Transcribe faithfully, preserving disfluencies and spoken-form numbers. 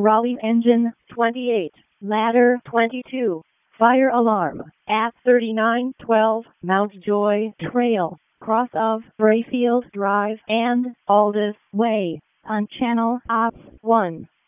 Raleigh Engine twenty-eight, Ladder twenty-two, Fire Alarm at thirty-nine twelve Mountjoy Trail, cross of Brayfield Drive and Aldous Way, on Channel Ops one.